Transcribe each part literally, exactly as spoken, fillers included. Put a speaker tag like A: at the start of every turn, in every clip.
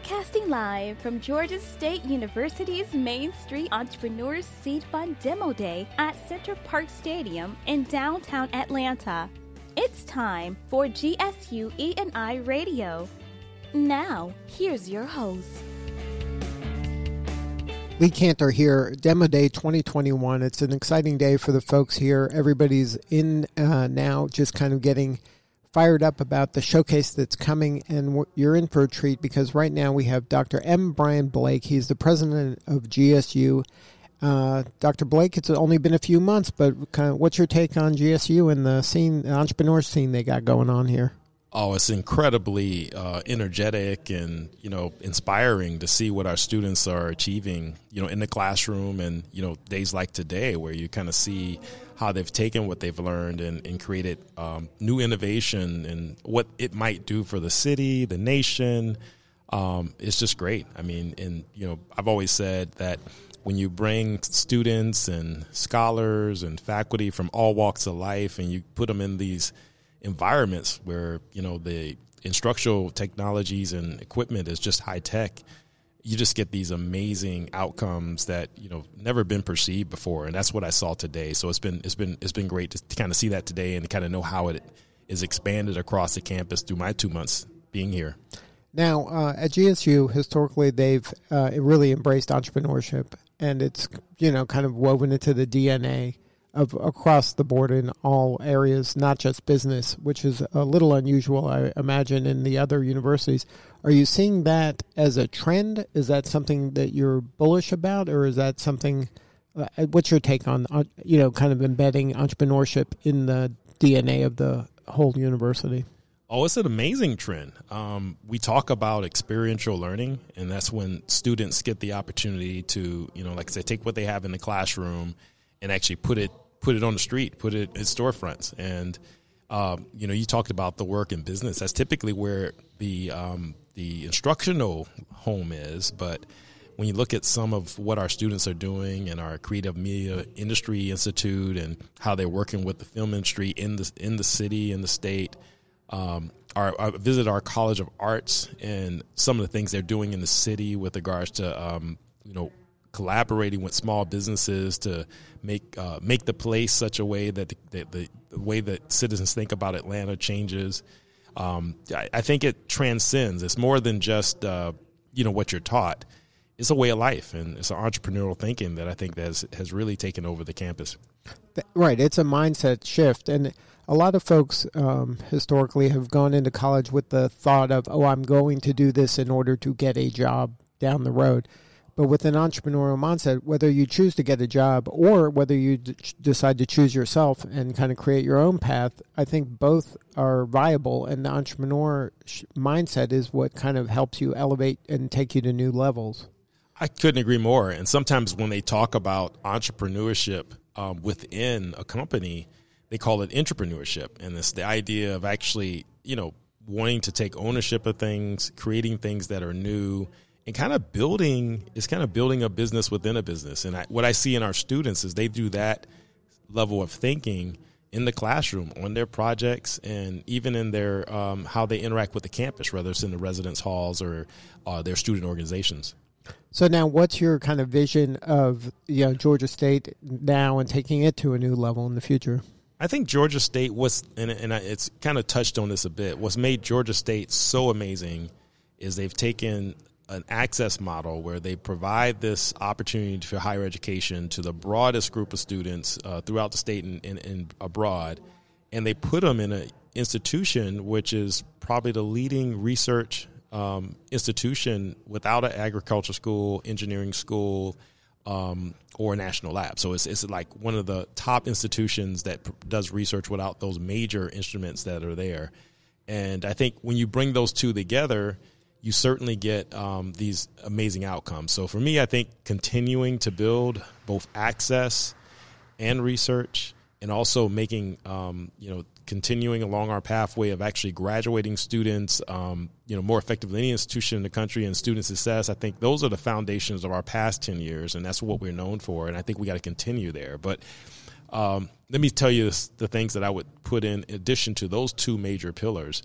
A: Broadcasting live from Georgia State University's Main Street Entrepreneurs Seed Fund Demo Day at Center Park Stadium in downtown Atlanta. It's time for G S U E and I Radio. Now, here's your host.
B: Lee Cantor here, Demo Day twenty twenty-one. It's an exciting day for the folks here. Everybody's in uh, now, just kind of getting fired up about the showcase that's coming, and you're in for a treat because right now we have Doctor M. Brian Blake. He's the president of G S U. Uh, Doctor Blake, it's only been a few months, but kind of what's your take on G S U and the scene, the entrepreneur scene they got going on here?
C: Oh, it's incredibly uh, energetic and, you know, inspiring to see what our students are achieving, you know, in the classroom and, you know, days like today where you kind of see how they've taken what they've learned and, and created um, new innovation and what it might do for the city, the nation. Um, it's just great. I mean, and, you know, I've always said that when you bring students and scholars and faculty from all walks of life and you put them in these environments where, you know, the instructional technologies and equipment is just high tech, you just get these amazing outcomes that, you know, never been perceived before. And that's what I saw today. So it's been it's been it's been great to, to kind of see that today and to kind of know how it is expanded across the campus through my two months being here.
B: Now, uh, at G S U, historically, they've uh, really embraced entrepreneurship, and it's, you know, kind of woven into the D N A of across the board in all areas, not just business, which is a little unusual, I imagine, in the other universities. Are you seeing that as a trend? Is that something that you're bullish about, or is that something, uh, what's your take on, uh, you know, kind of embedding entrepreneurship in the D N A of the whole university?
C: Oh, it's an amazing trend. Um, we talk about experiential learning, and that's when students get the opportunity to, you know, like I said, take what they have in the classroom and actually put it put it on the street, put it in storefronts. And, um, you know, you talked about the work in business. That's typically where the um, the instructional home is. But when you look at some of what our students are doing in our Creative Media Industry Institute and how they're working with the film industry in the, in the city and the state, um, our, I visited our College of Arts and some of the things they're doing in the city with regards to, um, you know, collaborating with small businesses to make uh, make the place such a way that the, the, the way that citizens think about Atlanta changes. Um, I, I think it transcends. It's more than just uh, you know what you're taught. It's a way of life, and it's an entrepreneurial thinking that I think that has, has really taken over the campus.
B: Right, it's a mindset shift, and a lot of folks um, historically have gone into college with the thought of, oh, I'm going to do this in order to get a job down the road. But with an entrepreneurial mindset, whether you choose to get a job or whether you d- decide to choose yourself and kind of create your own path, I think both are viable. And the entrepreneur sh- mindset is what kind of helps you elevate and take you to new levels.
C: I couldn't agree more. And sometimes when they talk about entrepreneurship um, within a company, they call it entrepreneurship. And it's the idea of actually, you know, wanting to take ownership of things, creating things that are new, and kind of building, it's kind of building a business within a business. And I, what I see in our students is they do that level of thinking in the classroom, on their projects, and even in their um, how they interact with the campus, whether it's in the residence halls or uh, their student organizations.
B: So now what's your kind of vision of, you know, Georgia State now and taking it to a new level in the future?
C: I think Georgia State was, and, and it's kind of touched on this a bit, what's made Georgia State so amazing is they've taken an access model where they provide this opportunity for higher education to the broadest group of students uh, throughout the state and, and, and abroad, and they put them in an institution which is probably the leading research um, institution without an agriculture school, engineering school, um, or a national lab. So it's it's like one of the top institutions that pr- does research without those major instruments that are there. And I think when you bring those two together, you certainly get um, these amazing outcomes. So for me, I think continuing to build both access and research, and also making, um, you know, continuing along our pathway of actually graduating students, um, you know, more effective than any institution in the country and student success. I think those are the foundations of our past ten years, and that's what we're known for. And I think we got to continue there. But um, let me tell you this, the things that I would put in addition to those two major pillars.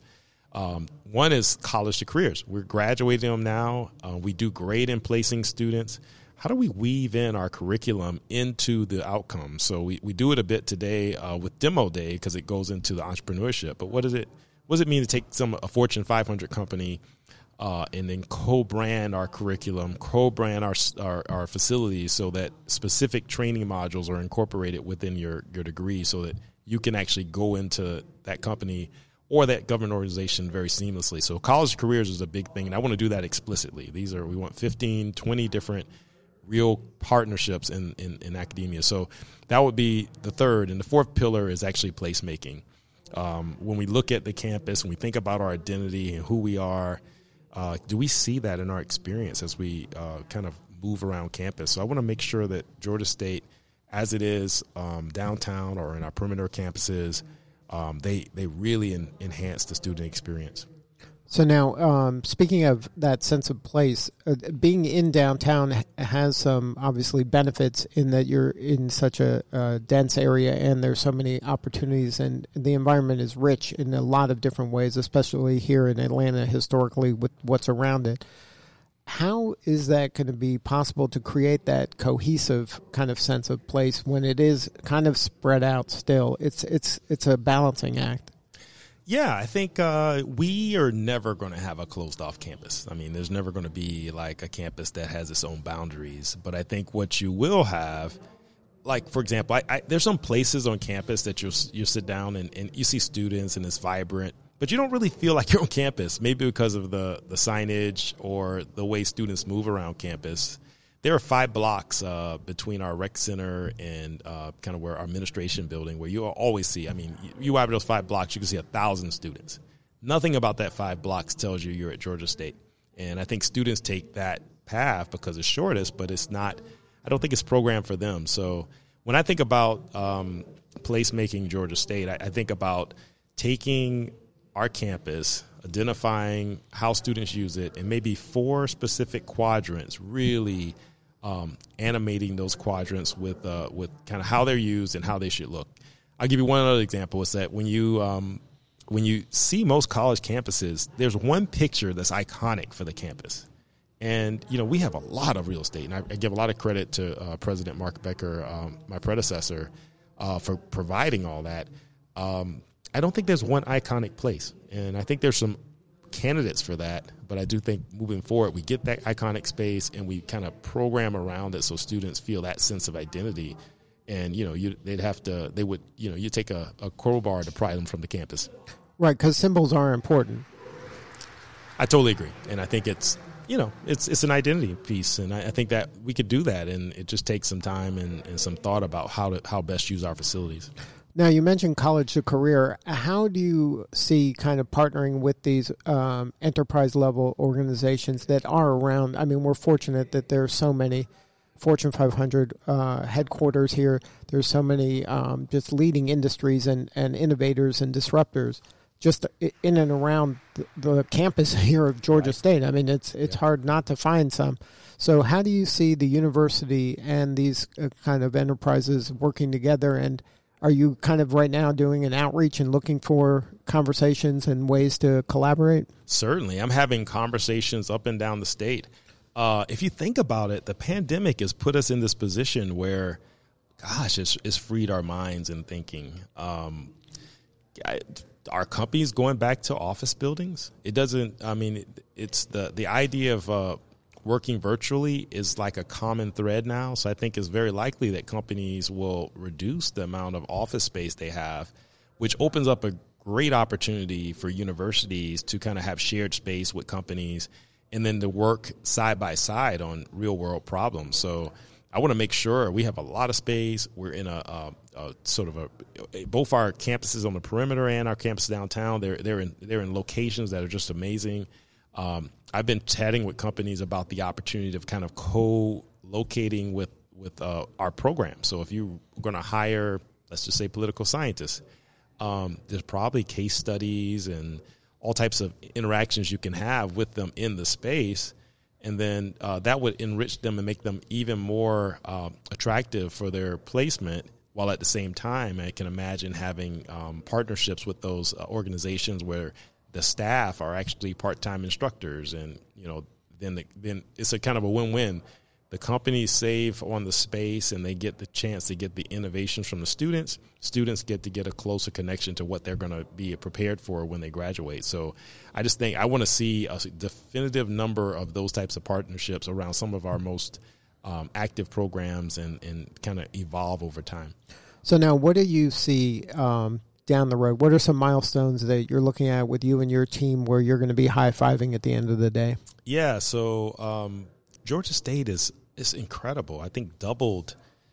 C: Um, one is college to careers. We're graduating them now. Uh, we do great in placing students. How do we weave in our curriculum into the outcome? So we, we do it a bit today uh, with Demo Day because it goes into the entrepreneurship. But what does it what does it mean to take some a Fortune five hundred company uh, and then co-brand our curriculum, co-brand our, our our facilities so that specific training modules are incorporated within your, your degree so that you can actually go into that company or that government organization very seamlessly. So college careers is a big thing, and I want to do that explicitly. These are we want fifteen, twenty different real partnerships in, in, in academia. So that would be the third. And the fourth pillar is actually placemaking. Um, when we look at the campus, when we think about our identity and who we are, uh, do we see that in our experience as we uh, kind of move around campus? So I want to make sure that Georgia State, as it is um, downtown or in our perimeter campuses, um, they, they really en- enhance the student experience.
B: So now, um, speaking of that sense of place, uh, being in downtown has some obviously benefits in that you're in such a, a dense area and there's so many opportunities, and the environment is rich in a lot of different ways, especially here in Atlanta historically with what's around it. How is that going to be possible to create that cohesive kind of sense of place when it is kind of spread out still? It's it's it's a balancing act.
C: Yeah, I think uh, we are never going to have a closed-off campus. I mean, there's never going to be like a campus that has its own boundaries. But I think what you will have, like, for example, I, I, there's some places on campus that you'll, you sit down and, and you see students and it's vibrant, but you don't really feel like you're on campus, maybe because of the, the signage or the way students move around campus. There are five blocks uh, between our rec center and uh, kind of where our administration building where you always see, I mean, you, you walk those five blocks, you can see a thousand students. Nothing about that five blocks tells you you're at Georgia State. And I think students take that path because it's shortest, but it's not, I don't think it's programmed for them. So when I think about um, placemaking Georgia State, I, I think about taking our campus, identifying how students use it, and maybe four specific quadrants, really um, animating those quadrants with uh, with kind of how they're used and how they should look. I'll give you one other example. Is that when you um, when you see most college campuses, there's one picture that's iconic for the campus. And, you know, we have a lot of real estate, and I, I give a lot of credit to uh, President Mark Becker, um, my predecessor, uh, for providing all that. Um, I don't think there's one iconic place, and I think there's some candidates for that, but I do think moving forward we get that iconic space and we kind of program around it so students feel that sense of identity. And, you know, you, they'd have to, they would, you know, you take a, a crowbar to pry them from the campus.
B: Right, because symbols are important.
C: I totally agree, and I think it's, you know, it's it's an identity piece, and I, I think that we could do that, and it just takes some time and, and some thought about how to how best use our facilities.
B: Now, you mentioned college to career. How do you see kind of partnering with these um, enterprise-level organizations that are around? I mean, we're fortunate that there are so many Fortune five hundred uh, headquarters here. There's so many um, just leading industries and, and innovators and disruptors just in and around the, the campus here of Georgia right. State. I mean, it's it's yeah. hard not to find some. So how do you see the university and these uh, kind of enterprises working together, and are you kind of right now doing an outreach and looking for conversations and ways to collaborate?
C: Certainly. I'm having conversations up and down the state. Uh, if you think about it, the pandemic has put us in this position where, gosh, it's, it's freed our minds in thinking. Um, I, are companies going back to office buildings? It doesn't, I mean, it, it's the, the idea of uh, working virtually is like a common thread now. So I think it's very likely that companies will reduce the amount of office space they have, which opens up a great opportunity for universities to kind of have shared space with companies and then to work side by side on real world problems. So I want to make sure we have a lot of space. We're in a, a, a sort of a, both our campuses on the perimeter and our campus downtown, they're, they're in, they're in locations that are just amazing. Um, I've been chatting with companies about the opportunity of kind of co-locating with, with uh, our program. So if you're going to hire, let's just say, political scientists, um, there's probably case studies and all types of interactions you can have with them in the space. And then uh, that would enrich them and make them even more uh, attractive for their placement, while at the same time I can imagine having um, partnerships with those uh, organizations where the staff are actually part-time instructors, and you know, then the, then it's a kind of a win-win. The companies save on the space, and they get the chance to get the innovations from the students. Students get to get a closer connection to what they're going to be prepared for when they graduate. So I just think I want to see a definitive number of those types of partnerships around some of our most um, active programs, and, and kind of evolve over time.
B: So now what do you see um, down the road? What are some milestones that you're looking at with you and your team where you're going to be high-fiving at the end of the day?
C: Yeah, so um, Georgia State is is incredible. I think doubled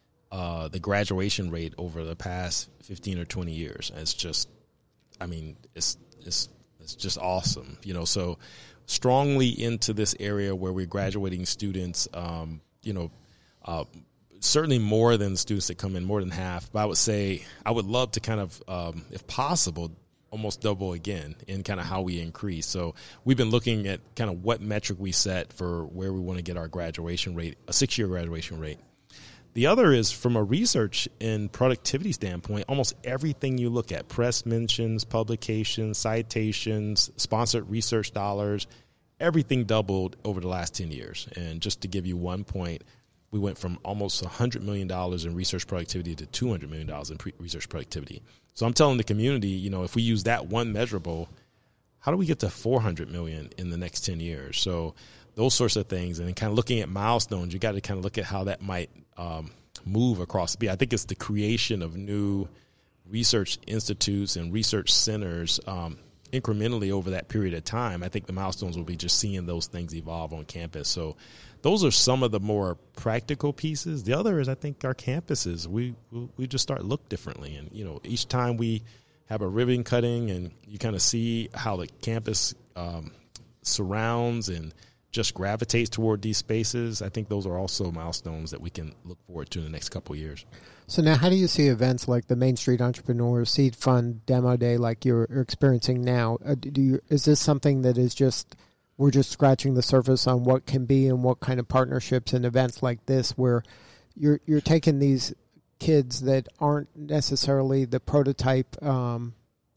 C: uh, the graduation rate over the past fifteen or twenty years. It's just, I mean, it's it's it's just awesome. You know, so strongly into this area where we're graduating students. Um, you know, uh, certainly more than the students that come in, more than half. But I would say I would love to kind of, um, if possible, almost double again in kind of how we increase. So we've been looking at kind of what metric we set for where we want to get our graduation rate, a six-year graduation rate. The other is from a research and productivity standpoint, almost everything you look at, press mentions, publications, citations, sponsored research dollars, everything doubled over the last ten years. And just to give you one point, we went from almost one hundred million dollars in research productivity to two hundred million dollars in pre- research productivity. So I'm telling the community, you know, if we use that one measurable, how do we get to four hundred million dollars in the next ten years? So those sorts of things, and then kind of looking at milestones, you got to kind of look at how that might um, move across. I think it's the creation of new research institutes and research centers um, incrementally over that period of time. I think the milestones will be just seeing those things evolve on campus. So those are some of the more practical pieces. The other is, I think, our campuses. We we just start to look differently. And, you know, each time we have a ribbon cutting and you kind of see how the campus um, surrounds and just gravitates toward these spaces, I think those are also milestones that we can look forward to in the next couple of years.
B: So now how do you see events like the Main Street Entrepreneurs Seed Fund Demo Day like you're experiencing now? Uh, do you, is this something that is just – we're just scratching the surface on what can be and what kind of partnerships and events like this where you're you're taking these kids that aren't necessarily the prototype um,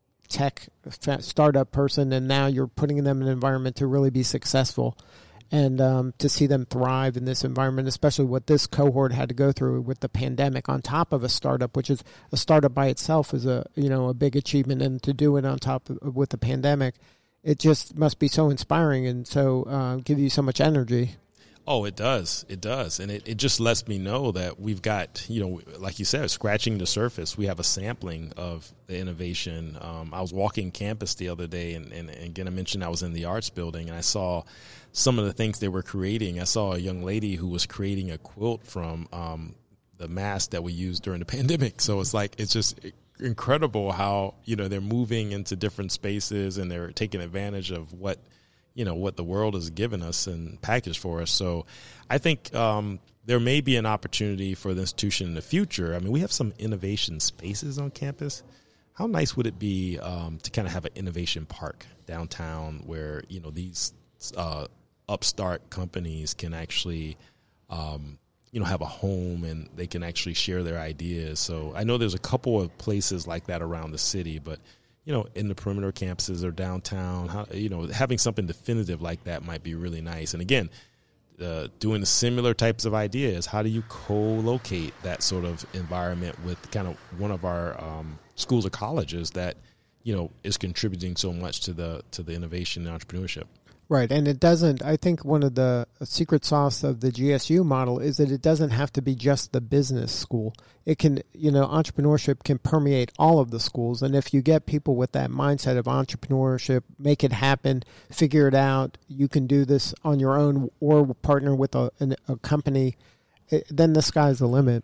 B: tech startup person, and now you're putting them in an environment to really be successful and um, to see them thrive in this environment, especially what this cohort had to go through with the pandemic on top of a startup, which is a startup by itself is a, you know, a big achievement, and to do it on top of with the pandemic, it just must be so inspiring and so uh, give you so much energy.
C: Oh, it does. It does. And it, it just lets me know that we've got, you know, like you said, scratching the surface. We have a sampling of the innovation. Um, I was walking campus the other day, and, and, and again, I mentioned I was in the arts building, and I saw some of the things they were creating. I saw a young lady who was creating a quilt from um, the mask that we used during the pandemic. So it's like, it's just incredible how, you know, they're moving into different spaces and they're taking advantage of what, you know, what the world has given us and packaged for us. So I think um, there may be an opportunity for the institution in the future. I mean, we have some innovation spaces on campus. How nice would it be um, to kind of have an innovation park downtown where, you know, these uh, upstart companies can actually um, you know, have a home and they can actually share their ideas. So I know there's a couple of places like that around the city, but, you know, in the perimeter campuses or downtown, how, you know, having something definitive like that might be really nice. And again, uh, doing the similar types of ideas, how do you co-locate that sort of environment with kind of one of our um, schools or colleges that, you know, is contributing so much to the to the innovation and entrepreneurship?
B: Right, and it doesn't, I think one of the secret sauce of the G S U model is that it doesn't have to be just the business school. It can, you know, entrepreneurship can permeate all of the schools, and if you get people with that mindset of entrepreneurship, make it happen, figure it out, you can do this on your own or partner with a, a company, it, then the sky's the limit.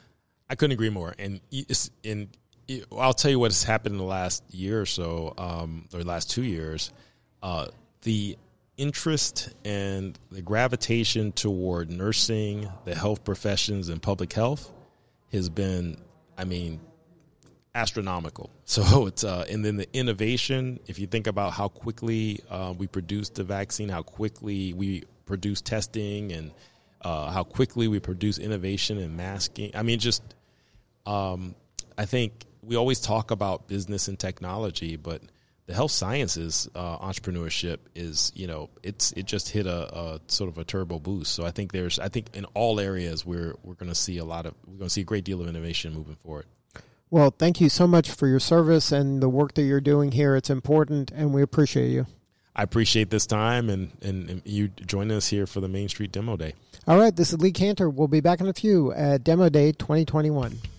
C: I couldn't agree more, and it's, and it, I'll tell you what has happened in the last year or so, um, or the last two years, uh, the interest and the gravitation toward nursing, the health professions, and public health has been, I mean, astronomical. So it's, uh, and then the innovation, if you think about how quickly uh, we produced the vaccine, how quickly we produce testing, and uh, how quickly we produce innovation and masking. I mean, just, um, I think we always talk about business and technology, but the health sciences uh, entrepreneurship is, you know, it's it just hit a, a sort of a turbo boost. So I think there's, I think in all areas we're we're going to see a lot of, we're going to see a great deal of innovation moving forward.
B: Well, thank you so much for your service and the work that you're doing here. It's important, and we appreciate you.
C: I appreciate this time and, and, and you joining us here for the Main Street Demo Day.
B: All right, this is Lee Cantor. We'll be back in a few at Demo Day twenty twenty-one.